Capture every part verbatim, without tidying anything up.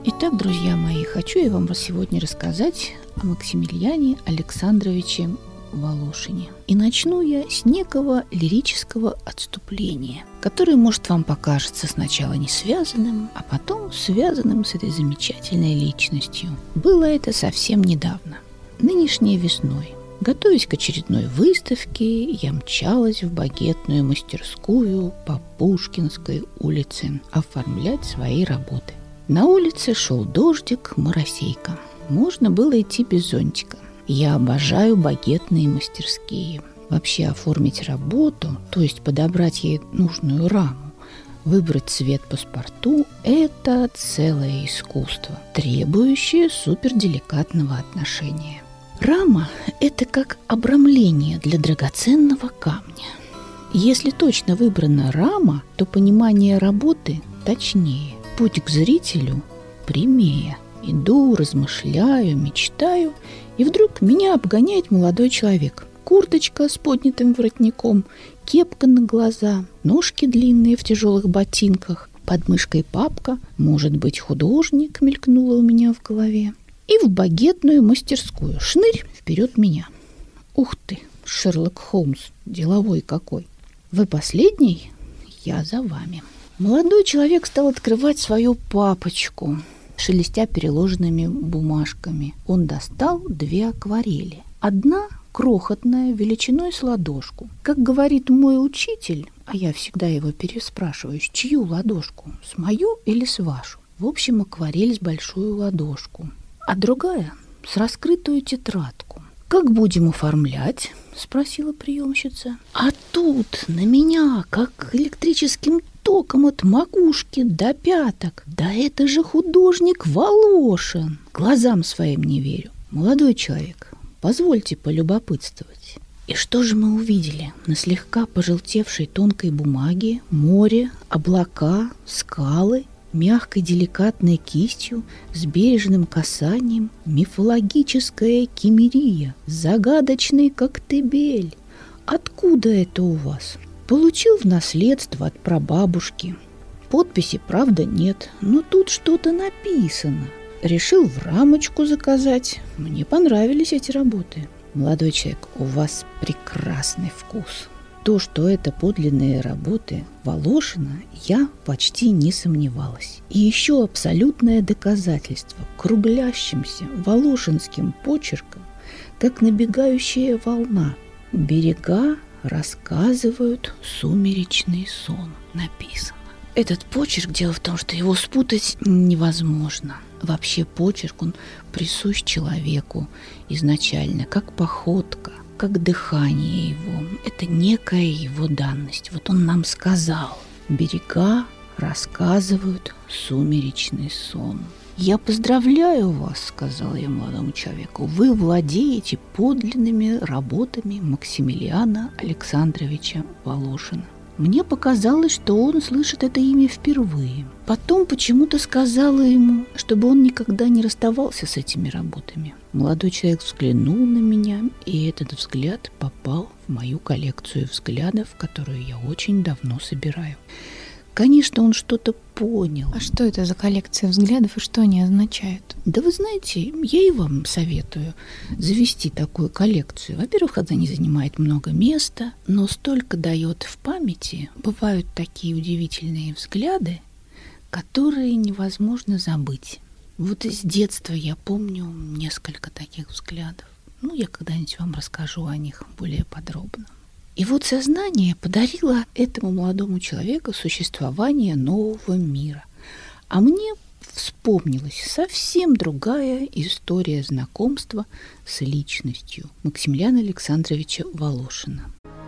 Итак, друзья мои, хочу я вам сегодня рассказать о Максимилиане Александровиче Волошине. И начну я с некого лирического отступления, которое, может, вам покажется сначала не связанным, а потом связанным с этой замечательной личностью. Было это совсем недавно, нынешней весной. Готовясь к очередной выставке, я мчалась в багетную мастерскую по Пушкинской улице оформлять свои работы. На улице шел дождик, моросейка. Можно было идти без зонтика. Я обожаю багетные мастерские. Вообще оформить работу, то есть подобрать ей нужную раму, выбрать цвет паспорту – это целое искусство, требующее суперделикатного отношения. Рама – это как обрамление для драгоценного камня. Если точно выбрана рама, то понимание работы точнее. Путь к зрителю прямее. Иду, размышляю, мечтаю, и вдруг меня обгоняет молодой человек. Курточка с поднятым воротником, кепка на глаза, ножки длинные в тяжелых ботинках, под мышкой папка, может быть, художник, мелькнуло у меня в голове. И в багетную мастерскую. Шнырь вперед меня. Ух ты, Шерлок Холмс, деловой какой. Вы последний? Я за вами. Молодой человек стал открывать свою папочку, шелестя переложенными бумажками. Он достал две акварели. Одна крохотная, величиной с ладошку. Как говорит мой учитель, а я всегда его переспрашиваю, с чью ладошку, с мою или с вашу? В общем, акварель с большую ладошку, а другая с раскрытую тетрадку. «Как будем оформлять?» – спросила приемщица. А тут на меня, как электрическим током от макушки до пяток. Да это же художник Волошин! Глазам своим не верю. Молодой человек, позвольте полюбопытствовать. И что же мы увидели? На слегка пожелтевшей тонкой бумаге море, облака, скалы, мягкой деликатной кистью, с бережным касанием, мифологическая киммерия, загадочный коктебель. Откуда это у вас? Получил в наследство от прабабушки. Подписи, правда, нет, но тут что-то написано. Решил в рамочку заказать. Мне понравились эти работы. Молодой человек, у вас прекрасный вкус. То, что это подлинные работы Волошина, я почти не сомневалась. И еще абсолютное доказательство круглящимся волошинским почерком, как набегающая волна. Берега рассказывают сумеречный сон, написано. Этот почерк, дело в том, что его спутать невозможно. Вообще почерк, он присущ человеку изначально, как походка, как дыхание его. Это некая его данность. Вот он нам сказал: берега рассказывают сумеречный сон. «Я поздравляю вас», — сказала я молодому человеку, «вы владеете подлинными работами Максимилиана Александровича Волошина». Мне показалось, что он слышит это имя впервые. Потом почему-то сказала ему, чтобы он никогда не расставался с этими работами. Молодой человек взглянул на меня, и этот взгляд попал в мою коллекцию взглядов, которую я очень давно собираю. Конечно, он что-то понял. А что это за коллекция взглядов и что они означают? Да вы знаете, я и вам советую завести такую коллекцию. Во-первых, она не занимает много места, но столько дает в памяти. Бывают такие удивительные взгляды, которые невозможно забыть. Вот из детства я помню несколько таких взглядов. Ну, я когда-нибудь вам расскажу о них более подробно. И вот сознание подарило этому молодому человеку существование нового мира. А мне вспомнилась совсем другая история знакомства с личностью Максимилиана Александровича Волошина.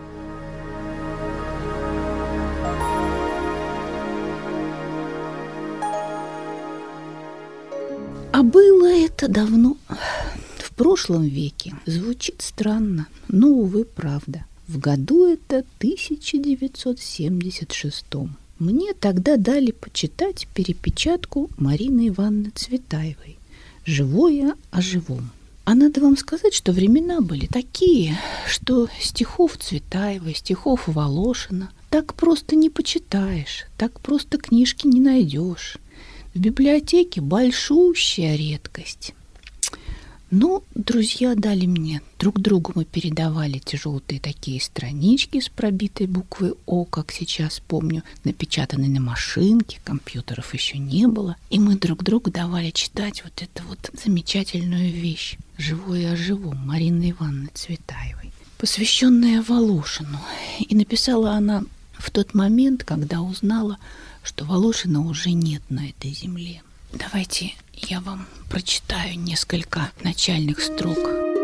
А было это давно, в прошлом веке. Звучит странно, но, увы, правда. В году это тысяча девятьсот семьдесят шестом. Мне тогда дали почитать перепечатку Марины Ивановны Цветаевой «Живое о живом». А надо вам сказать, что времена были такие, что стихов Цветаевой, стихов Волошина так просто не почитаешь, так просто книжки не найдешь. В библиотеке большущая редкость. Ну, друзья дали мне, друг другу мы передавали эти желтые такие странички с пробитой буквой О, как сейчас помню, напечатанные на машинке, компьютеров еще не было. И мы друг другу давали читать вот эту вот замечательную вещь «Живое о живом» Марины Ивановны Цветаевой, посвященная Волошину. И написала она в тот момент, когда узнала, что Волошина уже нет на этой земле. Давайте я вам прочитаю несколько начальных строк.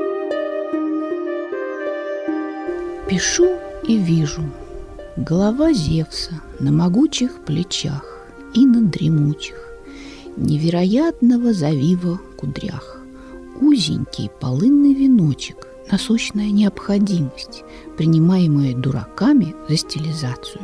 Пишу и вижу. Голова Зевса на могучих плечах и на дремучих, невероятного завива кудрях. Узенький полынный веночек, насущная необходимость, принимаемая дураками за стилизацию.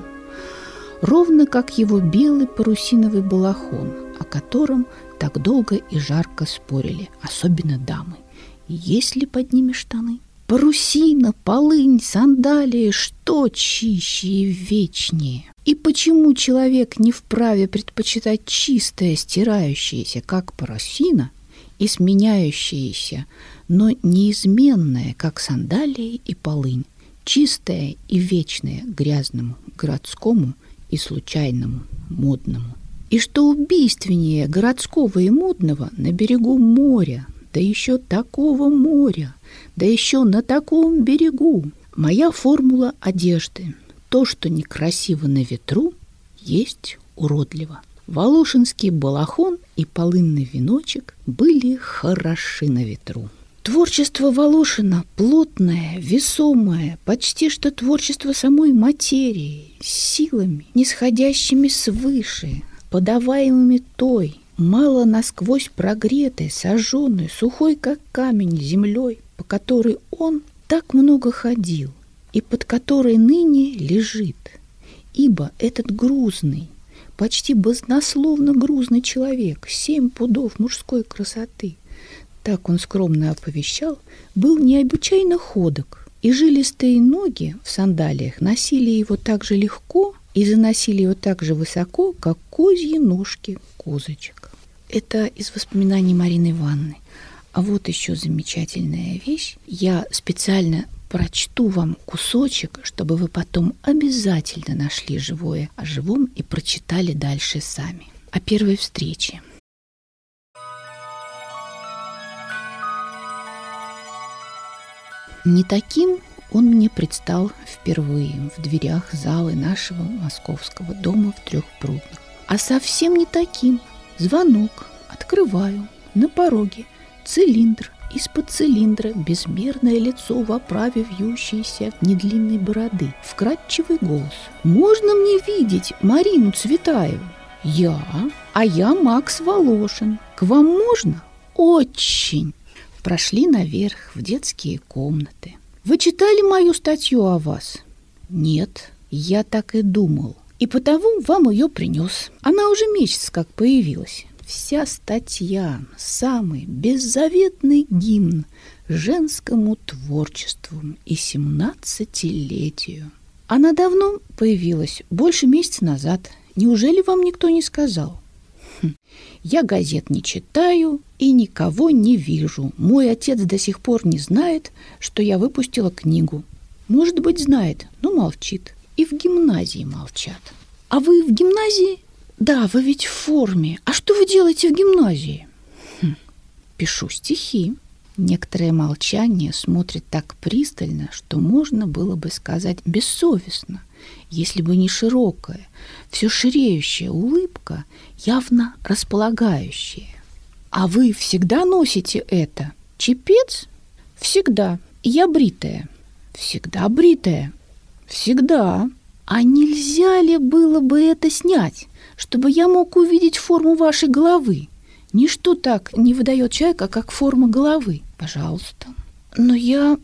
Ровно как его белый парусиновый балахон, о котором так долго и жарко спорили, особенно дамы. Есть ли под ними штаны? Парусина, полынь, сандалии, что чище и вечнее? И почему человек не вправе предпочитать чистое, стирающееся, как парусина, и сменяющееся, но неизменное, как сандалии и полынь, чистое и вечное грязному, городскому и случайному, модному? И что убийственнее городского и модного на берегу моря, да еще такого моря, да еще на таком берегу? Моя формула одежды. То, что некрасиво на ветру, есть уродливо. Волошинский балахон и полынный веночек были хороши на ветру. Творчество Волошина плотное, весомое, почти что творчество самой материи, силами, нисходящими свыше, подаваемыми той, мало насквозь прогретой, сожженной, сухой, как камень, землей, по которой он так много ходил и под которой ныне лежит. Ибо этот грузный, почти баснословно грузный человек, семь пудов мужской красоты, так он скромно оповещал, был необычайно ходок, и жилистые ноги в сандалиях носили его так же легко и заносили его так же высоко, как козьи ножки козочек. Это из воспоминаний Марины Ивановны. А вот еще замечательная вещь. Я специально прочту вам кусочек, чтобы вы потом обязательно нашли живое о живом и прочитали дальше сами. О первой встрече. Не таким он мне предстал впервые в дверях залы нашего московского дома в Трехпрудных, а совсем не таким. Звонок, открываю, на пороге цилиндр, из-под цилиндра безмерное лицо в оправе вьющейся недлинной бороды, вкрадчивый голос. «Можно мне видеть Марину Цветаеву?» «Я? А я Макс Волошин. К вам можно?» «Очень!» Прошли наверх в детские комнаты. «Вы читали мою статью о вас?» «Нет, я так и думал. И потому вам ее принес. Она уже месяц как появилась. Вся статья – самый беззаветный гимн женскому творчеству и семнадцатилетию. Она давно появилась, больше месяца назад. Неужели вам никто не сказал?» Хм. «Я газет не читаю и никого не вижу. Мой отец до сих пор не знает, что я выпустила книгу. Может быть, знает, но молчит. И в гимназии молчат». «А вы в гимназии?» «Да, вы ведь в форме. А что вы делаете в гимназии?» хм. «Пишу стихи». Некоторое молчание смотрит так пристально, что можно было бы сказать бессовестно, если бы не широкая, все ширеющая улыбка, явно располагающая. «А вы всегда носите это? Чепец?» «Всегда. Я бритая». «Всегда бритая?» «Всегда». «А нельзя ли было бы это снять, чтобы я мог увидеть форму вашей головы? Ничто так не выдает человека, как форма головы. Пожалуйста». Но я...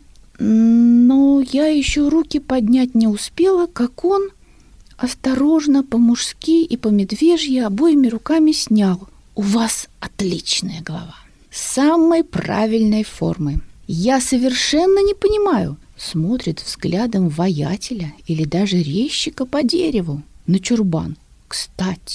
Но я еще руки поднять не успела, как он осторожно, по-мужски и по-медвежьи обоими руками снял. «У вас отличная голова. Самой правильной формы. Я совершенно не понимаю». Смотрит взглядом воятеля или даже резчика по дереву на чурбан. «Кстати,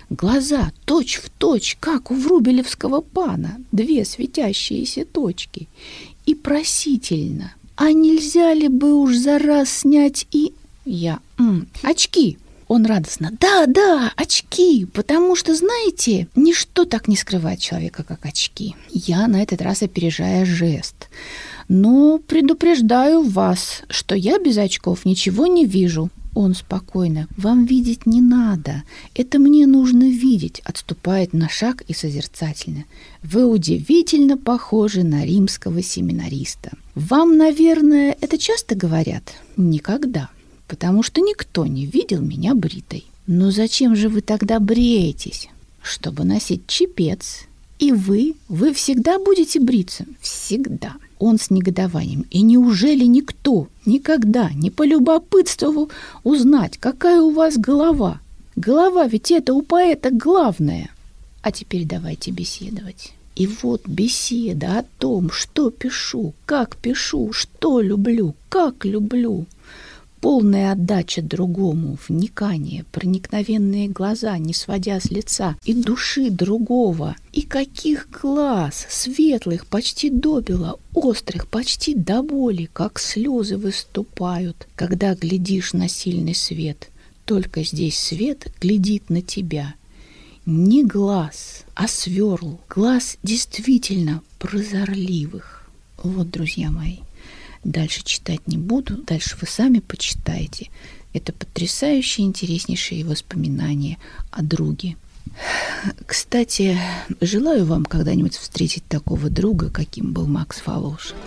Глаза точь-в-точь, как у врубелевского пана, две светящиеся точки. И просительно: «А нельзя ли бы уж за раз снять и...» Я: «М, очки!» Он радостно: «Да, да, очки, потому что, знаете, ничто так не скрывает человека, как очки». Я на этот раз опережая жест: «Но предупреждаю вас, что я без очков ничего не вижу». Он спокойно: «Вам видеть не надо, это мне нужно видеть», отступает на шаг и созерцательно: «Вы удивительно похожи на римского семинариста. Вам, наверное, это часто говорят?» «Никогда, потому что никто не видел меня бритой». «Но зачем же вы тогда бреетесь?» «Чтобы носить чепец». «И вы? Вы всегда будете бриться?» «Всегда». Он с негодованием: «И неужели никто никогда не полюбопытствовал узнать, какая у вас голова? Голова ведь это у поэта главное». А теперь давайте беседовать. И вот беседа о том, что пишу, как пишу, что люблю, как люблю. Полная отдача другому, вникание, проникновенные глаза, не сводя с лица и души другого. И каких глаз, светлых почти до бела, острых почти до боли, как слезы выступают, когда глядишь на сильный свет. Только здесь свет глядит на тебя. Не глаз, а сверл, глаз действительно прозорливых. Вот, друзья мои. Дальше читать не буду, дальше вы сами почитайте. Это потрясающие, интереснейшие воспоминания о друге. Кстати, желаю вам когда-нибудь встретить такого друга, каким был Макс Волошин.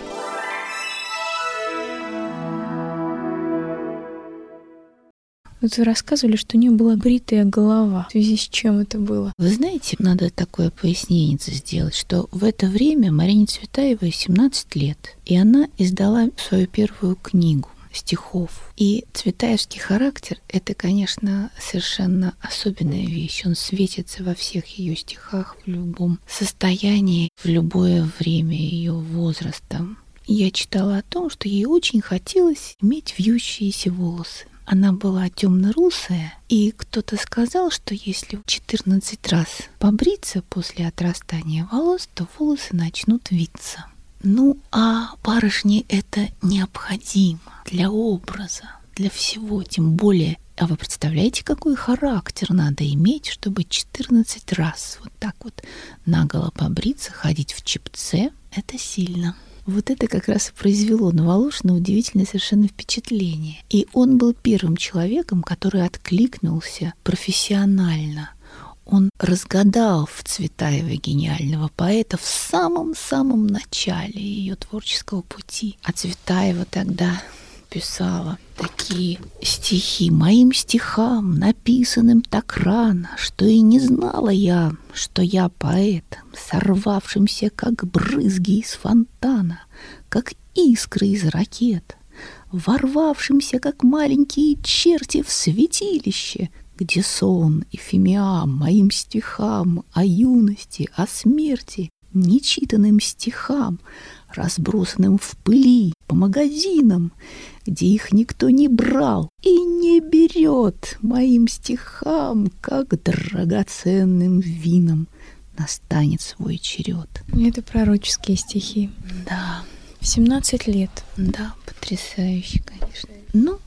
Вот вы рассказывали, что у нее была бритая голова. В связи с чем это было? Вы знаете, надо такое пояснение сделать, что в это время Марине Цветаевой семнадцать лет, и она издала свою первую книгу стихов. И цветаевский характер — это, конечно, совершенно особенная вещь. Он светится во всех ее стихах, в любом состоянии, в любое время ее возраста. Я читала о том, что ей очень хотелось иметь вьющиеся волосы. Она была темно-русая, и кто-то сказал, что если четырнадцать раз побриться после отрастания волос, то волосы начнут виться. Ну, а барышне это необходимо для образа, для всего, тем более. А вы представляете, какой характер надо иметь, чтобы четырнадцать раз вот так вот наголо побриться, ходить в чепце? Это сильно. Вот это как раз и произвело на Волошина удивительное совершенно впечатление. И он был первым человеком, который откликнулся профессионально. Он разгадал в Цветаевой гениального поэта в самом-самом начале ее творческого пути. А Цветаева тогда писала такие стихи: «Моим стихам, написанным так рано, что и не знала я, что я поэт, сорвавшимся, как брызги из фонтана, как искры из ракет, ворвавшимся, как маленькие черти в святилище, где сон и фимиам моим стихам о юности, о смерти, нечитанным стихам, разбросанным в пыли по магазинам, где их никто не брал и не берет, моим стихам, как драгоценным винам, настанет свой черед». Это пророческие стихи. Да. В семнадцать лет. Да, потрясающе, конечно. Ну,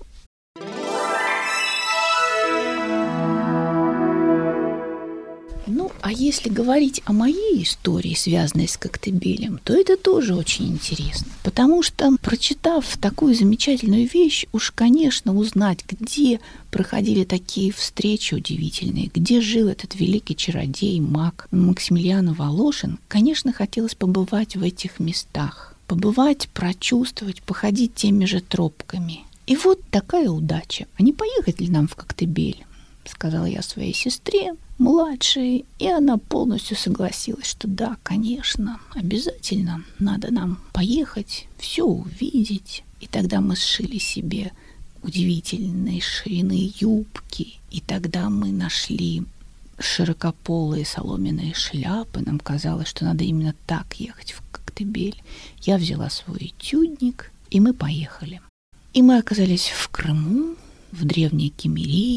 Ну, а если говорить о моей истории, связанной с Коктебелем, то это тоже очень интересно. Потому что, прочитав такую замечательную вещь, уж, конечно, узнать, где проходили такие встречи удивительные, где жил этот великий чародей, маг Максимилиан Волошин, конечно, хотелось побывать в этих местах. Побывать, прочувствовать, походить теми же тропками. И вот такая удача. А не поехать ли нам в Коктебель? Сказала я своей сестре, младшей, и она полностью согласилась, что да, конечно, обязательно надо нам поехать, все увидеть. И тогда мы сшили себе удивительной ширины юбки, и тогда мы нашли широкополые соломенные шляпы. Нам казалось, что надо именно так ехать в Коктебель. Я взяла свой этюдник, и мы поехали. И мы оказались в Крыму, в древней Кемерии,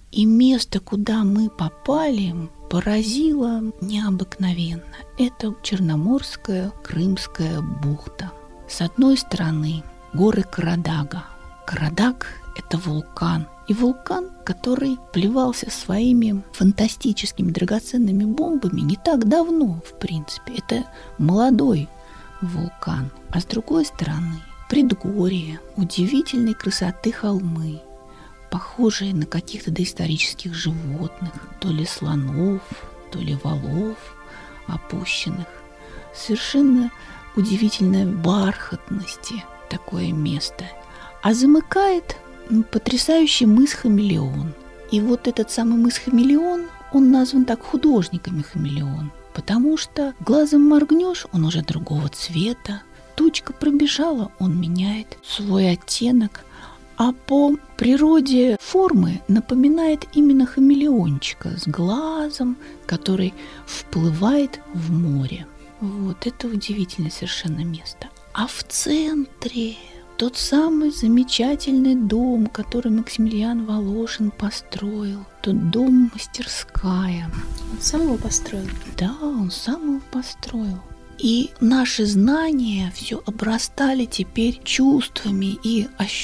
И место, куда мы попали, поразило необыкновенно. Это Черноморская Крымская бухта. С одной стороны горы Карадага. Карадаг – это вулкан. И вулкан, который плевался своими фантастическими драгоценными бомбами не так давно, в принципе. Это молодой вулкан. А с другой стороны предгорье, удивительной красоты холмы, похожие на каких-то доисторических животных, то ли слонов, то ли валов опущенных. Совершенно удивительной бархатности такое место. А замыкает потрясающий мыс Хамелеон. И вот этот самый мыс Хамелеон, он назван так художниками Хамелеон, потому что глазом моргнешь, он уже другого цвета, тучка пробежала, он меняет свой оттенок, а по природе формы напоминает именно хамелеончика с глазом, который вплывает в море. Вот это удивительное совершенно место. А в центре тот самый замечательный дом, который Максимилиан Волошин построил. Тот дом-мастерская. Он сам его построил? Да, он сам его построил. И наши знания все обрастали теперь чувствами и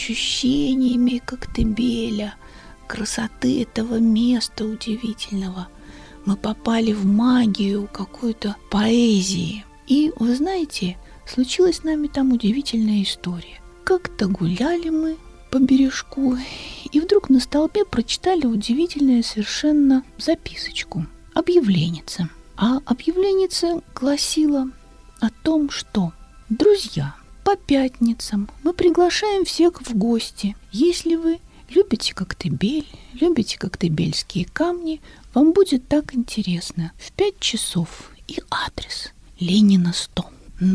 ощущениями Коктебеля, красоты этого места удивительного. Мы попали в магию какой-то поэзии. И, вы знаете, случилась с нами там удивительная история. Как-то гуляли мы по бережку, и вдруг на столбе прочитали удивительную совершенно записочку, объявленица. А объявленица гласила о том, что: друзья, по пятницам мы приглашаем всех в гости. Если вы любите Коктебель, любите коктебельские камни, вам будет так интересно. В пять часов и адрес Ленина сто.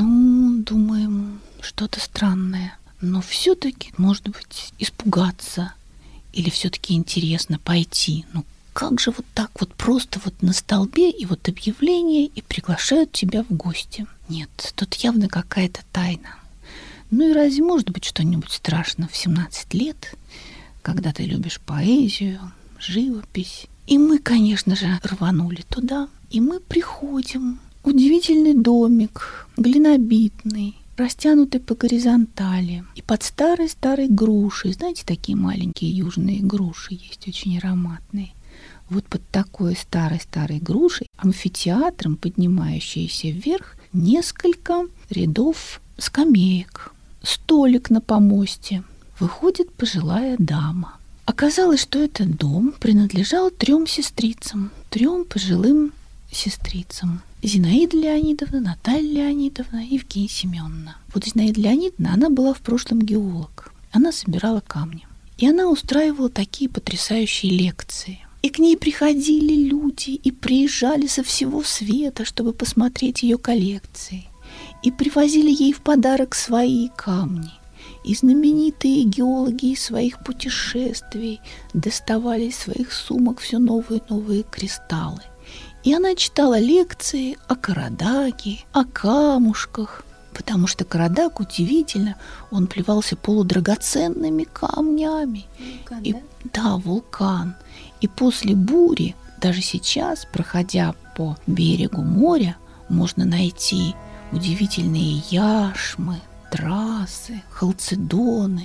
Ну, думаем, что-то странное. Но все-таки, может быть, испугаться или все-таки интересно пойти. Ну, как же вот так вот просто вот на столбе и вот объявление, и приглашают тебя в гости? Нет, тут явно какая-то тайна. Ну и разве может быть что-нибудь страшно в семнадцать лет, когда ты любишь поэзию, живопись? И мы, конечно же, рванули туда, и мы приходим. Удивительный домик, глинобитный, растянутый по горизонтали. И под старой-старой грушей, знаете, такие маленькие южные груши есть, очень ароматные. Вот под такой старой-старой грушей, амфитеатром, поднимающейся вверх, несколько рядов скамеек, столик на помосте. Выходит пожилая дама. Оказалось, что этот дом принадлежал трем сестрицам, трем пожилым сестрицам. Зинаида Леонидовна, Наталья Леонидовна и Евгения Семеновна. Вот Зинаида Леонидовна, она была в прошлом геолог. Она собирала камни. И она устраивала такие потрясающие лекции. И к ней приходили люди и приезжали со всего света, чтобы посмотреть ее коллекции. И привозили ей в подарок свои камни. И знаменитые геологи из своих путешествий доставали из своих сумок все новые и новые кристаллы. И она читала лекции о Карадаге, о камушках, потому что Карадаг, удивительно, он плевался полудрагоценными камнями. Вулкан, и, да? Да, вулкан. И после бури, даже сейчас, проходя по берегу моря, можно найти удивительные яшмы, трассы, халцедоны,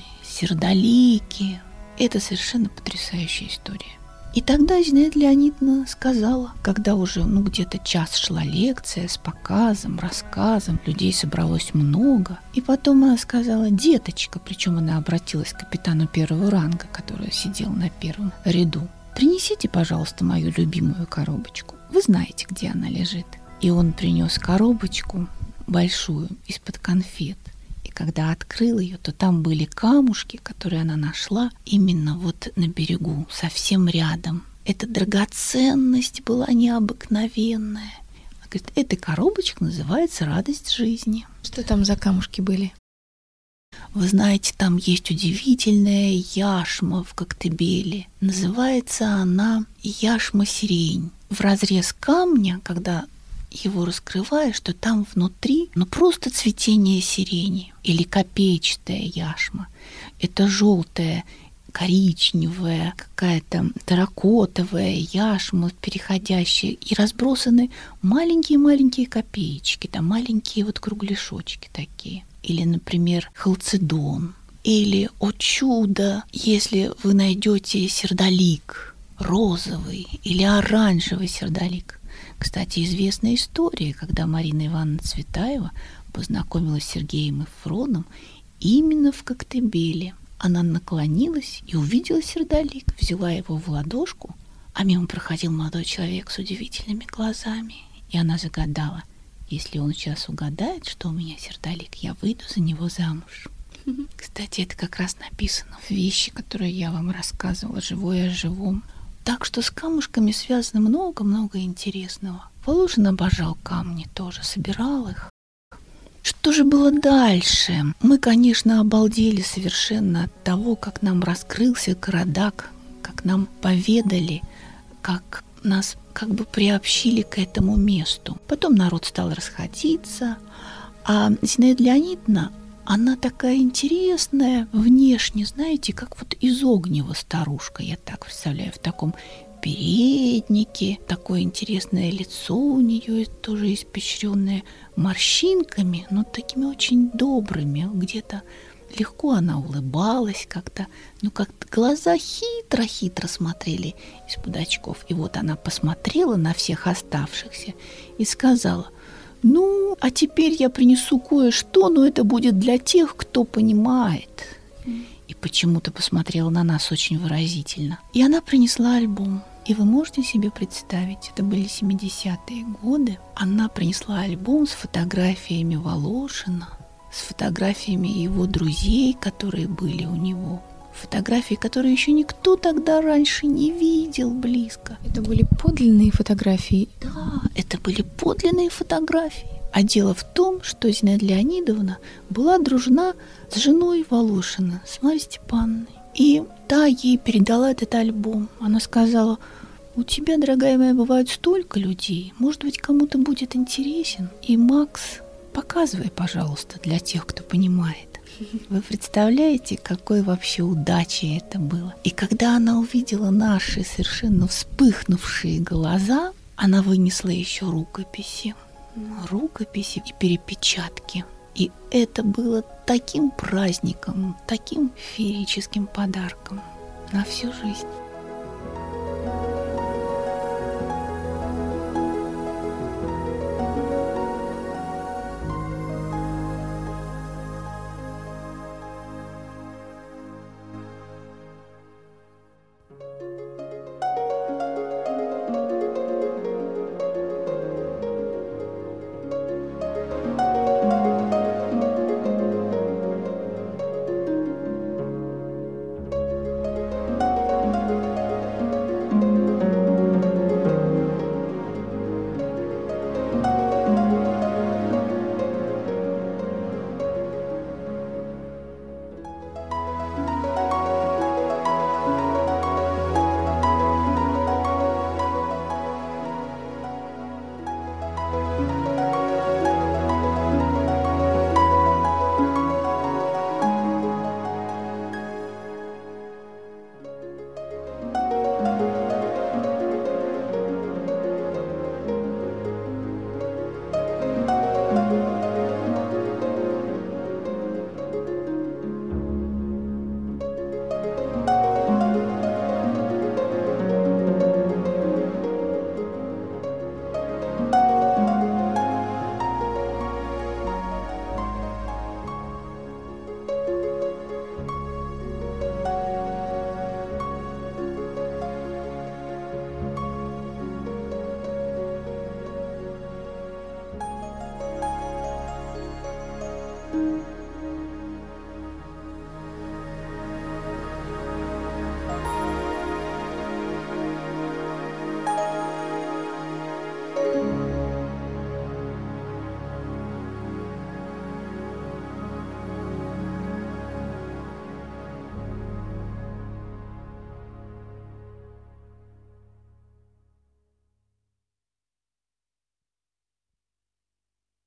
сердолики. Это совершенно потрясающая история. И тогда Зинаида Леонидовна сказала, когда уже ну, где-то час шла лекция с показом, рассказом, людей собралось много. И потом она сказала: деточка, причем она обратилась к капитану первого ранга, который сидел на первом ряду: принесите, пожалуйста, мою любимую коробочку. Вы знаете, где она лежит. И он принес коробочку большую из-под конфет. Когда открыл ее, то там были камушки, которые она нашла именно вот на берегу, совсем рядом. Эта драгоценность была необыкновенная. Она говорит: эта коробочка называется «Радость жизни». Что там за камушки были? Вы знаете, там есть удивительная яшма в Коктебеле. Называется она яшма-сирень. В разрез камня, когда его раскрываешь, что там внутри, ну, просто цветение сирени или копеечатая яшма. Это желтая коричневая, какая-то терракотовая, яшма переходящая, и разбросаны маленькие-маленькие копеечки, да, маленькие вот кругляшочки такие. Или, например, халцедон. Или, о чудо, если вы найдете сердолик розовый или оранжевый сердолик. Кстати, известная история, когда Марина Ивановна Цветаева познакомилась с Сергеем Эфроном именно в Коктебеле. Она наклонилась и увидела сердолик, взяла его в ладошку, а мимо проходил молодой человек с удивительными глазами. И она загадала: если он сейчас угадает, что у меня сердолик, я выйду за него замуж. Кстати, это как раз написано в вещи, которые я вам рассказывала, «Живое о живом». Так что с камушками связано много-много интересного. Волошин обожал камни тоже, собирал их. Что же было дальше? Мы, конечно, обалдели совершенно от того, как нам раскрылся Карадак, как нам поведали, как нас как бы приобщили к этому месту. Потом народ стал расходиться, а Зинаида Леонидовна, она такая интересная внешне, знаете, как вот из огнева старушка, я так представляю, в таком переднике, такое интересное лицо у нее, тоже испещренное морщинками, но такими очень добрыми, где-то легко она улыбалась как-то, ну как-то глаза хитро-хитро смотрели из-под очков. И вот она посмотрела на всех оставшихся и сказала: ну, а теперь я принесу кое-что, но это будет для тех, кто понимает. И почему-то посмотрела на нас очень выразительно. И она принесла альбом. И вы можете себе представить, это были семидесятые годы, она принесла альбом с фотографиями Волошина, с фотографиями его друзей, которые были у него. Фотографии, которые еще никто тогда раньше не видел близко. Это были подлинные фотографии? Да, это были подлинные фотографии. А дело в том, что Зинаида Леонидовна была дружна с женой Волошина, с Марьей Степановной. И та ей передала этот альбом. Она сказала: у тебя, дорогая моя, бывает столько людей, может быть, кому-то будет интересен. И, Макс, показывай, пожалуйста, для тех, кто понимает. Вы представляете, какой вообще удачей это было? И когда она увидела наши совершенно вспыхнувшие глаза, она вынесла еще рукописи, рукописи и перепечатки. И это было таким праздником, таким феерическим подарком на всю жизнь.